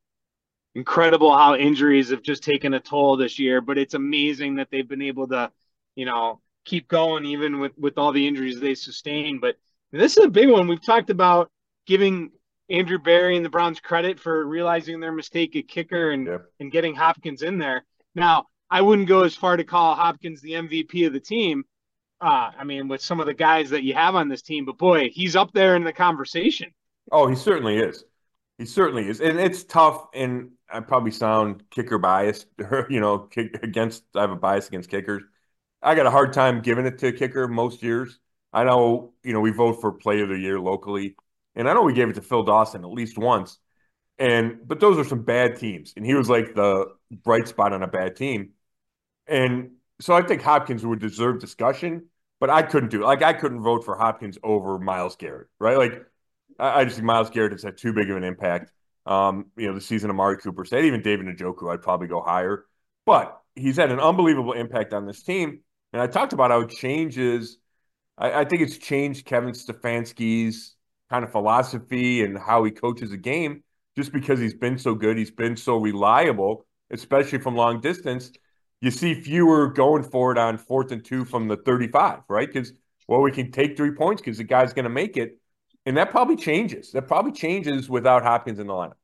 Incredible how injuries have just taken a toll this year, but it's amazing that they've been able to, you know, keep going even with, with all the injuries they sustained. But this is a big one. We've talked about giving Andrew Berry and the Browns credit for realizing their mistake at kicker and, yeah. and getting Hopkins in there. Now, I wouldn't go as far to call Hopkins the M V P of the team. Uh, I mean, with some of the guys that you have on this team, but boy, he's up there in the conversation. Oh, he certainly is. He certainly is. And it's tough. And I probably sound kicker biased, you know, kick against, I have a bias against kickers. I got a hard time giving it to a kicker most years. I know, you know, we vote for Player of the Year locally, and I know we gave it to Phil Dawson at least once. And but those are some bad teams, and he was like the bright spot on a bad team. And so I think Hopkins would deserve discussion, but I couldn't do it. Like I couldn't vote for Hopkins over Myles Garrett, right? Like I, I just think Myles Garrett has had too big of an impact. Um, you know, the season Amari Cooper said, even David Njoku, I'd probably go higher. But he's had an unbelievable impact on this team. And I talked about how it changes. I, I think it's changed Kevin Stefanski's kind of philosophy and how he coaches a game just because he's been so good. He's been so reliable, especially from long distance. You see fewer going for it on fourth and two from the thirty-five, right? Because, well, we can take three points because the guy's going to make it. And that probably changes. That probably changes without Hopkins in the lineup.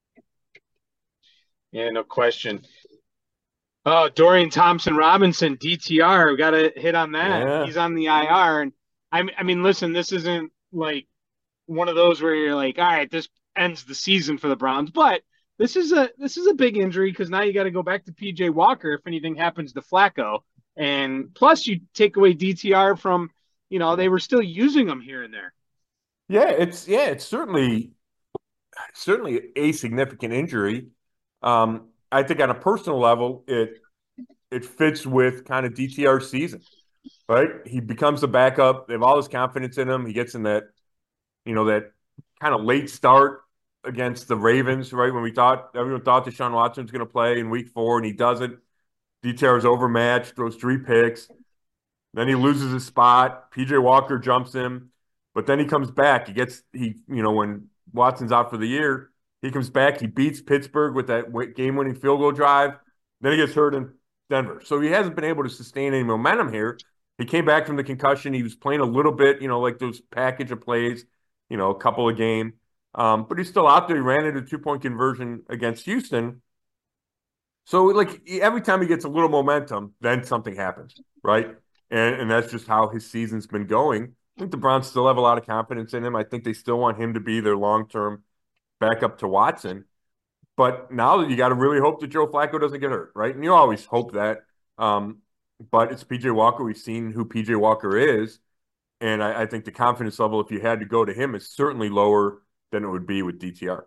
Yeah, no question. Oh, Dorian Thompson Robinson, D T R. We got to hit on that. Yeah. He's on the I R. And I, I mean, listen, this isn't like one of those where you're like, all right, this ends the season for the Browns. But this is a this is a big injury because now you got to go back to P J Walker if anything happens to Flacco. And plus, you take away D T R from, you know, they were still using him here and there. Yeah, it's yeah, it's certainly certainly a significant injury. Um, I think on a personal level, it it fits with kind of D T R's season, right? He becomes the backup. They have all this confidence in him. He gets in that, you know, that kind of late start against the Ravens, right? When we thought everyone thought Deshaun Watson was going to play in week four, and he doesn't. D T R is overmatched, throws three picks. Then he loses his spot. P J Walker jumps him, but then he comes back. He gets he you know when Watson's out for the year, he comes back. He beats Pittsburgh with that game-winning field goal drive. Then he gets hurt in Denver, so he hasn't been able to sustain any momentum here. He came back from the concussion. He was playing a little bit, you know, like those package of plays, you know, a couple of game. Um, but he's still out there. He ran into a two-point conversion against Houston. So, like, every time he gets a little momentum, then something happens, right? And, and that's just how his season's been going. I think the Browns still have a lot of confidence in him. I think they still want him to be their long-term backup to Watson. But now you got to really hope that Joe Flacco doesn't get hurt, right? And you always hope that. Um, but it's P J Walker. We've seen who P J Walker is. And I, I think the confidence level, if you had to go to him, is certainly lower than it would be with D T R.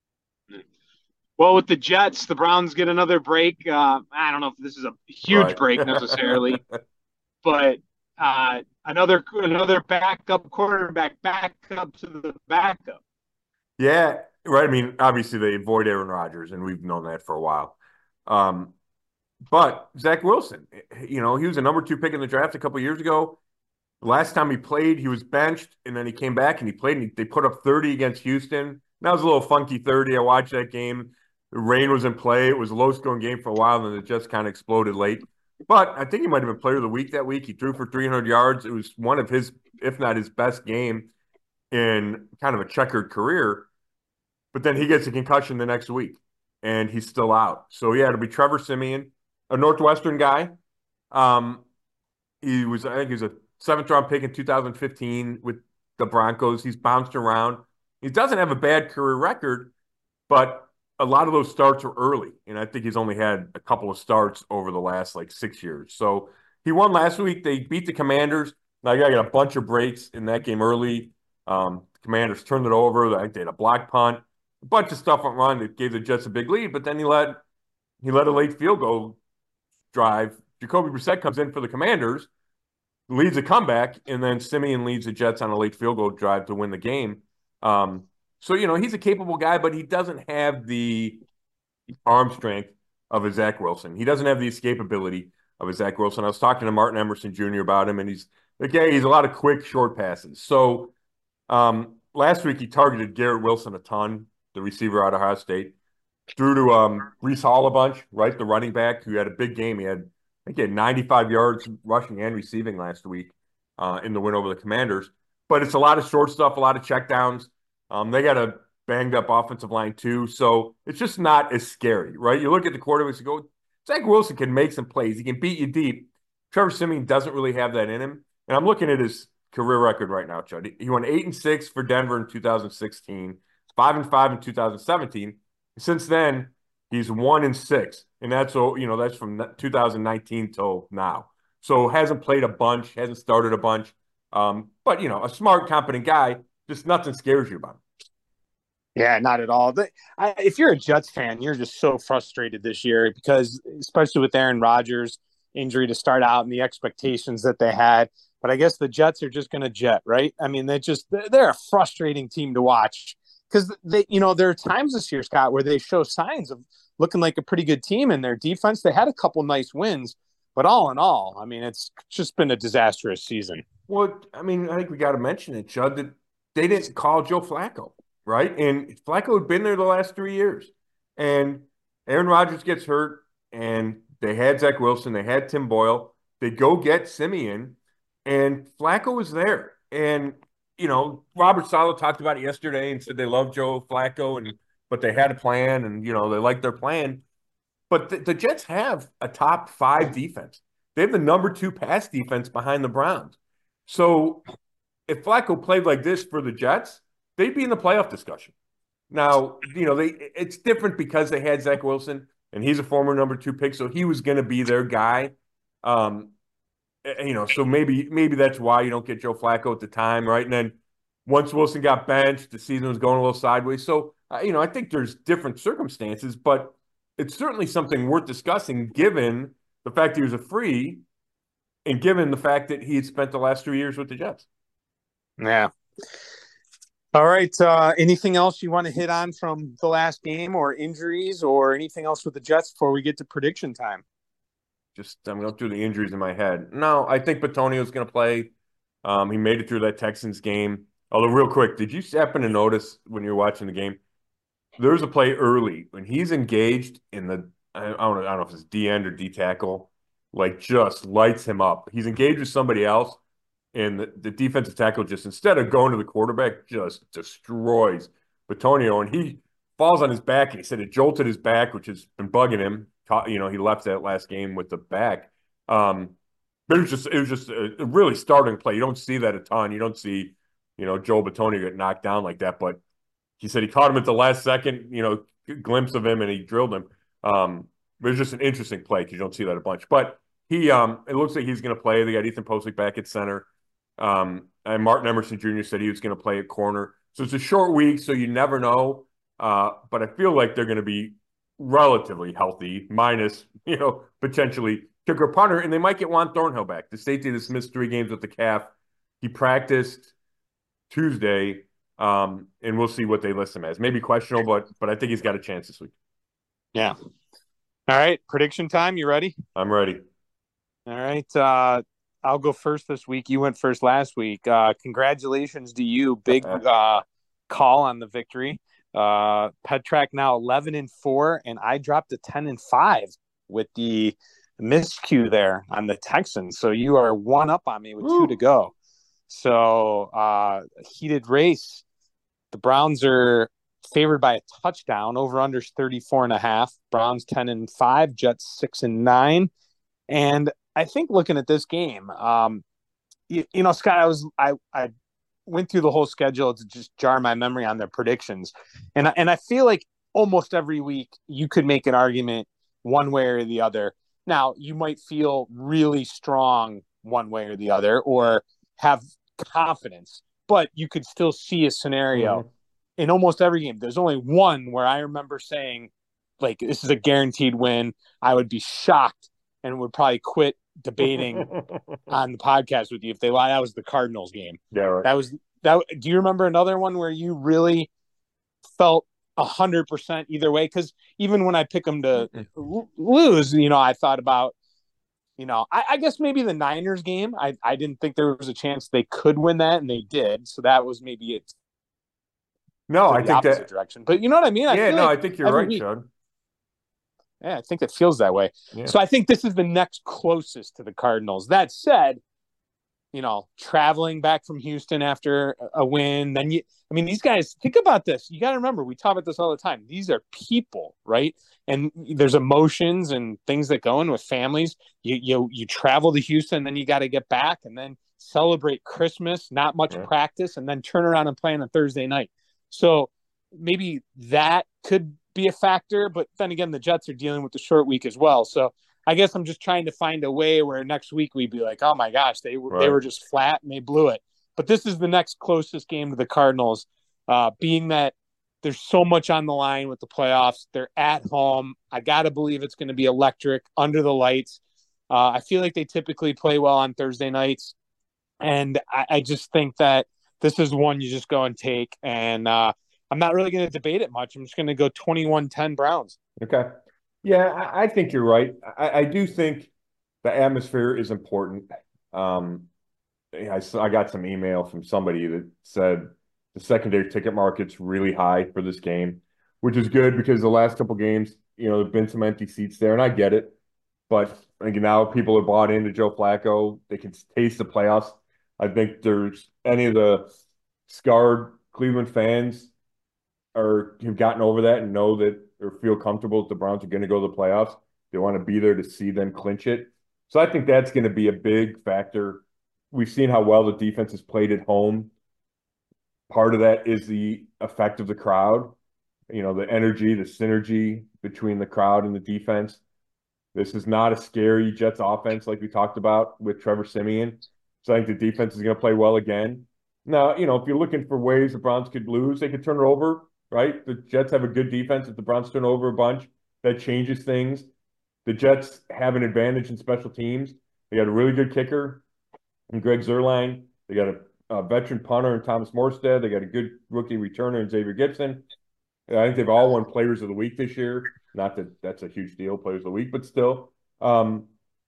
Well, with the Jets, the Browns get another break. Uh, I don't know if this is a huge Right. break necessarily, but uh, another another backup quarterback, backup to the backup. Yeah, right. I mean, obviously they avoid Aaron Rodgers, and we've known that for a while. Um, but Zach Wilson, you know, he was a number two pick in the draft a couple years ago. The last time he played, he was benched, and then he came back and he played, and he, they put up thirty against Houston. That was a little funky thirty. I watched that game. The rain was in play. It was a low-scoring game for a while, and then it just kind of exploded late. But I think he might have been player of the week that week. He threw for three hundred yards. It was one of his, if not his best game in kind of a checkered career. But then he gets a concussion the next week, and he's still out. So, yeah, it'll be Trevor Siemian, a Northwestern guy. Um, he was, I think he was a seventh round pick in two thousand fifteen with the Broncos. He's bounced around. He doesn't have a bad career record, but a lot of those starts were early. And I think he's only had a couple of starts over the last like six years. So he won last week. They beat the Commanders. Now, I got a bunch of breaks in that game early. Um, the Commanders turned it over. I think they had a block punt. A bunch of stuff went wrong that gave the Jets a big lead, but then he let he let a late field goal drive. Jacoby Brissett comes in for the Commanders, leads a comeback, and then Siemian leads the Jets on a late field goal drive to win the game. Um, so, you know, he's a capable guy, but he doesn't have the arm strength of a Zach Wilson. He doesn't have the escapability of a Zach Wilson. I was talking to Martin Emerson Junior about him, and he's like, yeah, he's a lot of quick, short passes. So um, last week he targeted Garrett Wilson a ton, the receiver out of Ohio State. Threw to um, Breece Hall a bunch, right? The running back who had a big game. He had, I think he had ninety-five yards rushing and receiving last week uh, in the win over the Commanders. But it's a lot of short stuff, a lot of checkdowns. Um, they got a banged up offensive line too. So it's just not as scary, right? You look at the quarterbacks and go, Zach Wilson can make some plays. He can beat you deep. Trevor Siemian doesn't really have that in him. And I'm looking at his career record right now, Chud. He won eight and six for Denver in two thousand sixteen, five and five in two thousand seventeen. Since then, he's one and six, and that's you know that's from two thousand nineteen till now. So hasn't played a bunch, hasn't started a bunch. Um, but you know, a smart, competent guy, just nothing scares you about him. Yeah, not at all. The, I, if you're a Jets fan, you're just so frustrated this year because, especially with Aaron Rodgers' injury to start out and the expectations that they had. But I guess the Jets are just going to jet, right? I mean, they just they're a frustrating team to watch because they, you know, there are times this year, Scott, where they show signs of looking like a pretty good team in their defense. They had a couple nice wins, but all in all, I mean, it's just been a disastrous season. Well, I mean, I think we got to mention it, Judd, that they didn't call Joe Flacco, right? And Flacco had been there the last three years. And Aaron Rodgers gets hurt, and they had Zach Wilson, they had Tim Boyle. They go get Simeon, and Flacco was there. And, you know, Robert Saleh talked about it yesterday and said they love Joe Flacco, and but they had a plan, and, you know, they liked their plan. But the, the Jets have a top five defense. They have the number two pass defense behind the Browns. So if Flacco played like this for the Jets, they'd be in the playoff discussion. Now, you know, they it's different because they had Zach Wilson, and he's a former number two pick, so he was going to be their guy. Um, you know, so maybe maybe that's why you don't get Joe Flacco at the time, right? And then once Wilson got benched, the season was going a little sideways. So, uh, you know, I think there's different circumstances, but it's certainly something worth discussing given the fact he was a free and given the fact that he had spent the last three years with the Jets. Yeah. All right. Uh, anything else you want to hit on from the last game or injuries or anything else with the Jets before we get to prediction time? Just I'm going through the injuries in my head. No, I think Bitonio's going to play. Um, he made it through that Texans game. Although, real quick, did you happen to notice when you were watching the game, there was a play early when he's engaged in the I don't know, I don't know if it's D end or D tackle, like just lights him up. He's engaged with somebody else, and the, the defensive tackle just instead of going to the quarterback, just destroys Bitonio, and he falls on his back. And he said it jolted his back, which has been bugging him. You know, he left that last game with the back. Um, but it was just it was just a, a really startling play. You don't see that a ton. You don't see, you know, Joel Bitonio get knocked down like that. But he said he caught him at the last second, you know, glimpse of him, and he drilled him. Um, it was just an interesting play because you don't see that a bunch. But he, um, it looks like he's going to play. They got Ethan Posick back at center. Um, and Martin Emerson Junior said he was going to play at corner. So it's a short week, so you never know. Uh, but I feel like they're going to be relatively healthy, minus, you know, potentially kicker punter, and they might get Juan Thornhill back. The safety that's missed three games with the calf. He practiced Tuesday, um, and we'll see what they list him as. Maybe questionable, but but I think he's got a chance this week. Yeah. All right. Prediction time. You ready? I'm ready. All right. Uh, I'll go first this week. You went first last week. Uh, congratulations to you. Big uh, call on the victory. Uh, Petrak now eleven and four, and I dropped to ten and five with the miscue there on the Texans. So you are one up on me with Ooh. two to go. So uh, heated race. The Browns are favored by a touchdown. Over under thirty-four and a half. Browns ten and five. Jets six and nine. And I think looking at this game, um, you, you know, Scott, I was I I went through the whole schedule to just jar my memory on their predictions, and and I feel like almost every week you could make an argument one way or the other. Now you might feel really strong one way or the other, or have confidence, but you could still see a scenario mm-hmm. in almost every game. There's only one where I remember saying, like, this is a guaranteed win. I would be shocked and would probably quit debating on the podcast with you if they lie. That was the Cardinals game. Yeah, right. That was that. Do you remember another one where you really felt a hundred percent either way? Because even when I pick them to l- lose, you know, I thought about, you know, I, I guess maybe the Niners game. I I didn't think there was a chance they could win that, and they did. So that was maybe it. No, I think that direction. But you know what I mean? I yeah, no, like I think you're right, week, Sean. Yeah, I think it feels that way. Yeah. So I think this is the next closest to the Cardinals. That said, you know, traveling back from Houston after a win, then you, I mean, these guys, think about this. You got to remember, we talk about this all the time. These are people, right? And there's emotions and things that go in with families. You you you travel to Houston, then you got to get back and then celebrate Christmas, not much yeah. practice, and then turn around and play on a Thursday night. So maybe that could be a factor, but then again, the Jets are dealing with the short week as well. So I guess I'm just trying to find a way where next week we'd be like, oh my gosh, they were they Right. were just flat and they blew it. But this is the next closest game to the Cardinals, uh, being that there's so much on the line with the playoffs. They're at home. I got to believe it's going to be electric under the lights. Uh, I feel like they typically play well on Thursday nights. And I, I just think that this is one you just go and take. And uh, I'm not really going to debate it much. I'm just going to go twenty-one ten Browns. Okay. Yeah, I, I think you're right. I, I do think the atmosphere is important. Um, I, I got some email from somebody that said the secondary ticket market's really high for this game, which is good because the last couple games, you know, there've been some empty seats there, and I get it. But I think now people are bought into Joe Flacco. They can taste the playoffs. I think there's any of the scarred Cleveland fans or have gotten over that and know that or feel comfortable that the Browns are going to go to the playoffs. They want to be there to see them clinch it. So I think that's going to be a big factor. We've seen how well the defense has played at home. Part of that is the effect of the crowd, you know, the energy, the synergy between the crowd and the defense. This is not a scary Jets offense like we talked about with Trevor Siemian. So I think the defense is going to play well again. Now, you know, if you're looking for ways the Browns could lose, they could turn it over, right? The Jets have a good defense. If the Browns turn over a bunch, that changes things. The Jets have an advantage in special teams. They got a really good kicker in Greg Zuerlein. They got a, a veteran punter in Thomas Morstead. They got a good rookie returner in Xavier Gibson. I think they've all won Players of the Week this year. Not that that's a huge deal, Players of the Week, but still. Um,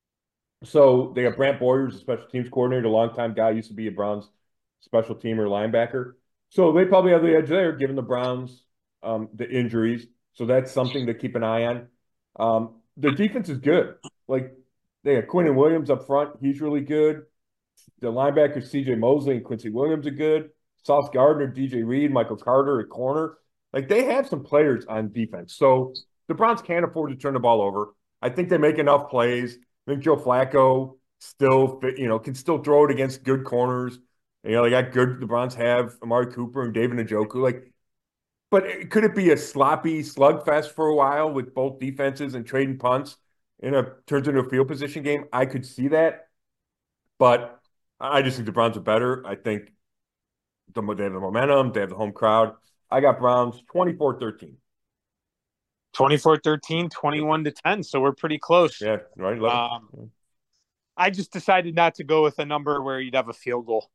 so they got Brant Boyers, a special teams coordinator, a longtime guy, used to be a Browns special teamer linebacker. So they probably have the edge there, given the Browns um, the injuries. So that's something to keep an eye on. Um, their defense is good. Like they got Quinnen Williams up front. He's really good. The linebackers, C J Mosley and Quincy Williams are good. Sauce Gardner, D J Reed, Michael Carter at corner. Like they have some players on defense. So the Browns can't afford to turn the ball over. I think they make enough plays. I think Joe Flacco still, you know, can still throw it against good corners. You know, they got good. The Browns have Amari Cooper and David Njoku. Like, but it, could it be a sloppy slugfest for a while with both defenses and trading punts and it turns into a field position game? I could see that, but I just think the Browns are better. I think the, they have the momentum. They have the home crowd. I got Browns twenty-four thirteen. twenty-four thirteen, twenty-one to ten. So we're pretty close. Yeah, right. Um, I just decided not to go with a number where you'd have a field goal.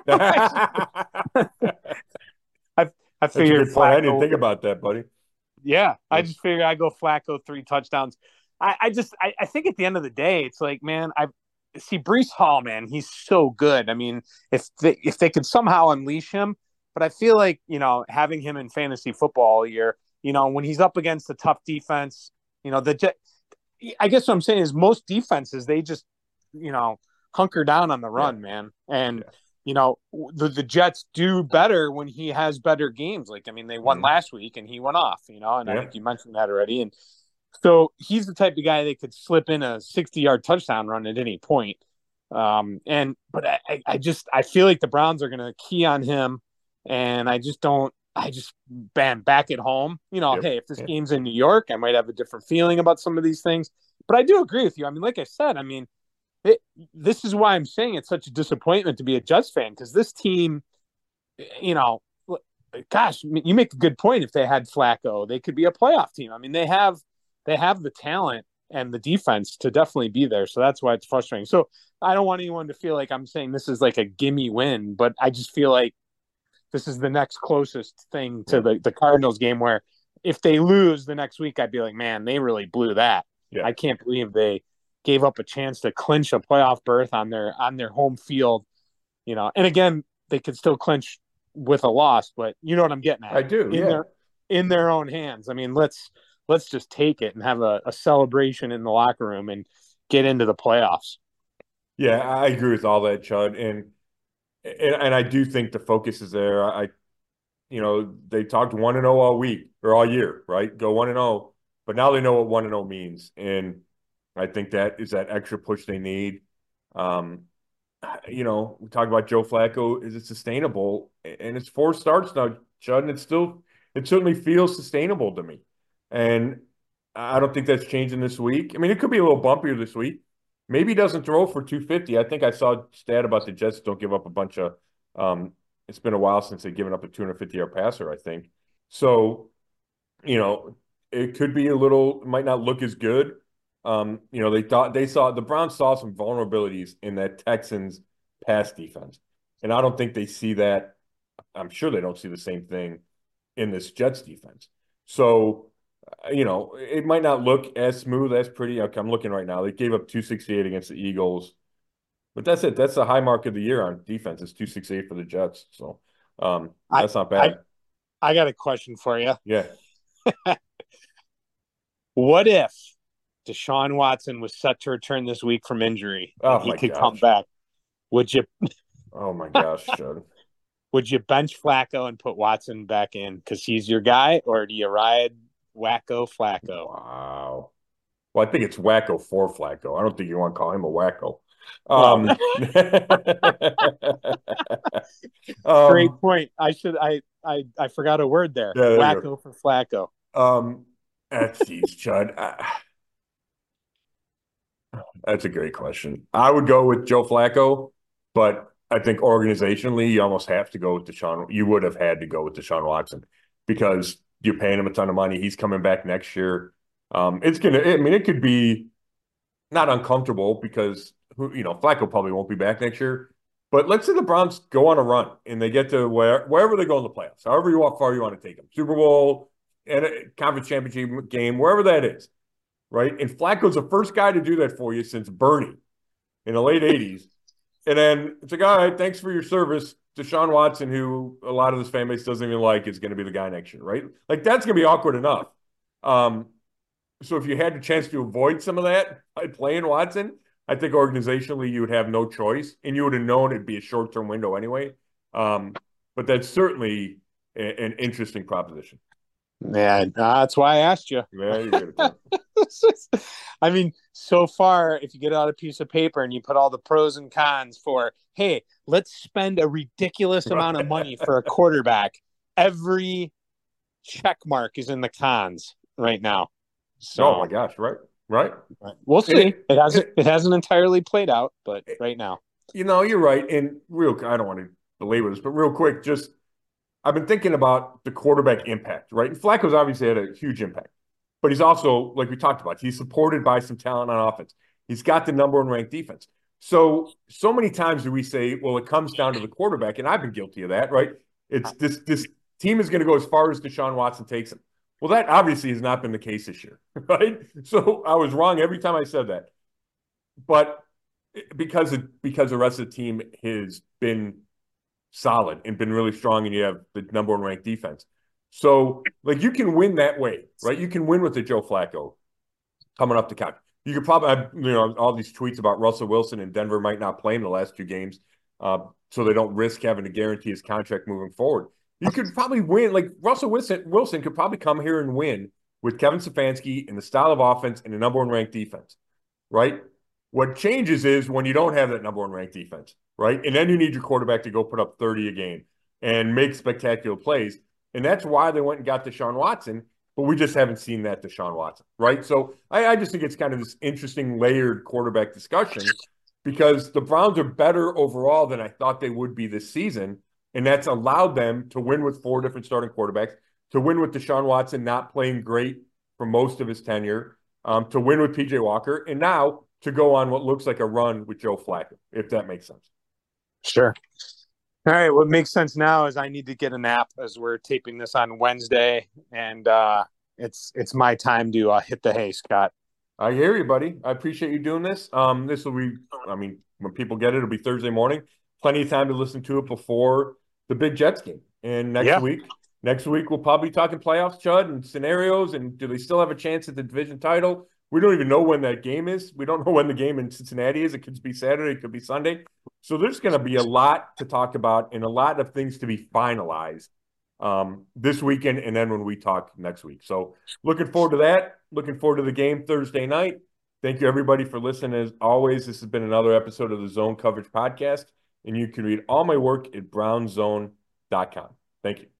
I I figured Flacco, I didn't think about that, buddy. Yeah, I just figured I go Flacco three touchdowns. I, I just I, I think at the end of the day, it's like, man, I see Breece Hall, man, he's so good. I mean, if they if they could somehow unleash him, but I feel like, you know, having him in fantasy football all year, you know, when he's up against a tough defense, you know, the I guess what I'm saying is most defenses, they just, you know, hunker down on the run, yeah. man. And, yeah. you know, the, the Jets do better when he has better games. Like, I mean, they won mm-hmm. last week and he went off, you know, and yeah. I think you mentioned that already. And so he's the type of guy that could slip in a sixty yard touchdown run at any point. Um, and, but I, I just, I feel like the Browns are going to key on him. And I just don't, I just, bam, back at home. You know, yep. hey, if this yep. game's in New York, I might have a different feeling about some of these things. But I do agree with you. I mean, like I said, I mean, it, this is why I'm saying it's such a disappointment to be a Jets fan, because this team, you know, gosh, you make a good point. If they had Flacco, they could be a playoff team. I mean, they have they have the talent and the defense to definitely be there. So that's why it's frustrating. So I don't want anyone to feel like I'm saying this is like a gimme win, but I just feel like this is the next closest thing to the, the Cardinals game where if they lose the next week, I'd be like, man, they really blew that. Yeah. I can't believe they gave up a chance to clinch a playoff berth on their on their home field, you know. And again, they could still clinch with a loss, but you know what I'm getting at. I do, in yeah. their in their own hands. I mean, let's let's just take it and have a, a celebration in the locker room and get into the playoffs. Yeah, I agree with all that, Chud, and and, and I do think the focus is there. I, you know, they talked one and zero all week or all year, right? Go one and zero, but now they know what one and zero means, and I think that is that extra push they need. Um, you know, we talk about Joe Flacco. Is it sustainable? And it's four starts now, Chud, and it still, it certainly feels sustainable to me. And I don't think that's changing this week. I mean, it could be a little bumpier this week. Maybe he doesn't throw for two fifty. I think I saw a stat about the Jets don't give up a bunch of um, – it's been a while since they've given up a two fifty-yard passer, I think. So, you know, it could be a little – might not look as good. Um, you know, they thought they saw – the Browns saw some vulnerabilities in that Texans pass defense. And I don't think they see that. I'm sure they don't see the same thing in this Jets defense. So, you know, it might not look as smooth, as pretty. Okay, I'm looking right now. They gave up two sixty-eight against the Eagles. But that's it. That's the high mark of the year on defense. It's two sixty-eight for the Jets. So um, that's I, not bad. I, I got a question for you. Yeah. What if Deshaun Watson was set to return this week from injury and Oh, he my could gosh. come back? Would you Oh, my gosh, Judd. would you bench Flacco and put Watson back in because he's your guy, or do you ride Wacko Flacco? Wow. Well, I think it's Wacko for Flacco. I don't think you want to call him a Wacko. Um, um, Great point. I should I I I forgot a word there. Yeah, there Wacko for Flacco. Um, that's geez, Chud. I, that's a great question. I would go with Joe Flacco, but I think organizationally, you almost have to go with Deshaun. You would have had to go with Deshaun Watson because you're paying him a ton of money. He's coming back next year. Um, it's gonna. I mean, it could be not uncomfortable because who you know Flacco probably won't be back next year. But let's say the Browns go on a run and they get to where wherever they go in the playoffs, however you want far you want to take them, Super Bowl and a conference championship game, wherever that is, right? And Flacco's the first guy to do that for you since Bernie in the late eighties. And then it's like, all right, thanks for your service. Deshaun Watson, who a lot of this fan base doesn't even like, is going to be the guy next year, right? Like, that's going to be awkward enough. Um, so if you had the chance to avoid some of that by playing Watson, I think organizationally you would have no choice, and you would have known it'd be a short-term window anyway. Um, but that's certainly a, an interesting proposition. Yeah, that's why I asked you. Yeah, you get it. I mean, so far, if you get out a piece of paper and you put all the pros and cons for, hey, let's spend a ridiculous amount of money for a quarterback, every check mark is in the cons right now. So, oh my gosh, right, right. We'll see. It, it hasn't it hasn't entirely played out, but right now, you know, you're right. And real, I don't want to belabor this, but real quick, just I've been thinking about the quarterback impact, right? And Flacco's obviously had a huge impact, but he's also, like we talked about, he's supported by some talent on offense. He's got the number one ranked defense. So, so many times do we say, well, it comes down to the quarterback, and I've been guilty of that, right? It's this this team is going to go as far as Deshaun Watson takes them. Well, that obviously has not been the case this year, right? So I was wrong every time I said that. But because of, because the rest of the team has been solid and been really strong, and you have the number one ranked defense. So, like, you can win that way, right? You can win with the Joe Flacco coming up the couch. You could probably have, you know, all these tweets about Russell Wilson and Denver might not play him the last two games, uh, so they don't risk having to guarantee his contract moving forward. You could probably win. Like, Russell Wilson, Wilson could probably come here and win with Kevin Stefanski and the style of offense and the number one ranked defense, right? What changes is when you don't have that number one ranked defense, right? And then you need your quarterback to go put up thirty a game and make spectacular plays. And that's why they went and got Deshaun Watson, but we just haven't seen that Deshaun Watson, right? So I, I just think it's kind of this interesting layered quarterback discussion because the Browns are better overall than I thought they would be this season. And that's allowed them to win with four different starting quarterbacks, to win with Deshaun Watson not playing great for most of his tenure, um, to win with P J Walker, and now to go on what looks like a run with Joe Flacco, if that makes sense. Sure. All right. What makes sense now is I need to get a nap as we're taping this on Wednesday, and uh, it's it's my time to uh, hit the hay, Scott. I hear you, buddy. I appreciate you doing this. Um, this will be, I mean, when people get it, it'll be Thursday morning. Plenty of time to listen to it before the big Jets game. And next Yeah. week, next week we'll probably be talking playoffs, Chud, and scenarios, and do they still have a chance at the division title? We don't even know when that game is. We don't know when the game in Cincinnati is. It could be Saturday. It could be Sunday. So there's going to be a lot to talk about and a lot of things to be finalized um, this weekend and then when we talk next week. So looking forward to that. Looking forward to the game Thursday night. Thank you, everybody, for listening. As always, this has been another episode of the Zone Coverage Podcast, and you can read all my work at brown zone dot com. Thank you.